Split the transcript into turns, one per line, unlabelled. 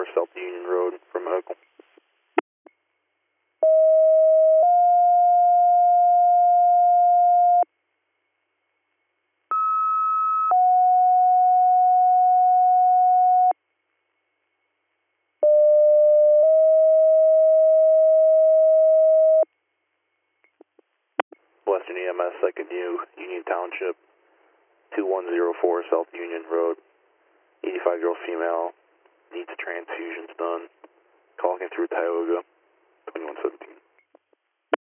204 South Union Road from Medical. Western EMS, second Union Township, 2104 South Union Road, 85-year-old female, needs transfusions done, calling through Tioga.